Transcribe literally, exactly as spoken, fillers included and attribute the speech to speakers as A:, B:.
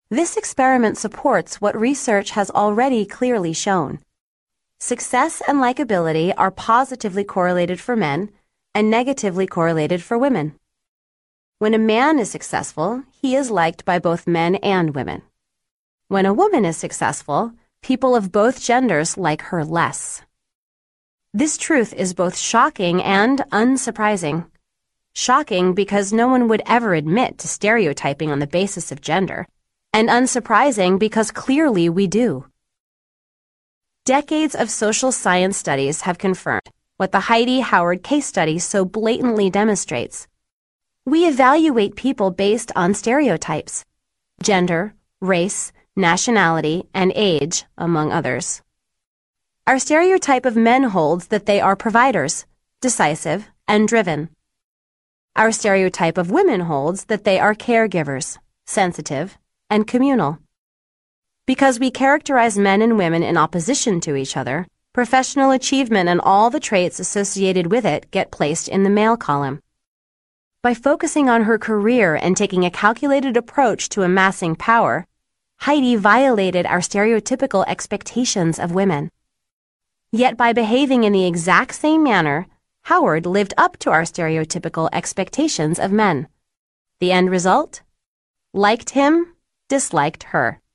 A: This experiment supports what research has already clearly shown. Success and likability are positively correlated for men and negatively correlated for women. When a man is successful, he is liked by both men and women. When a woman is successful, people of both genders like her less. This truth is both shocking and unsurprising. Shocking because no one would ever admit to stereotyping on the basis of gender, and unsurprising because clearly we do. Decades of social science studies have confirmed what the Heidi Howard case study so blatantly demonstrates. We evaluate people based on stereotypes: gender, race, nationality, and age, among others. Our stereotype of men holds that they are providers, decisive, and driven. Our stereotype of women holds that they are caregivers, sensitive, and communal. Because we characterize men and women in opposition to each other, professional achievement and all the traits associated with it get placed in the male column. By focusing on her career and taking a calculated approach to amassing power, Heidi violated our stereotypical expectations of women. Yet by behaving in the exact same manner, Howard lived up to our stereotypical expectations of men. The end result? Liked him, disliked her.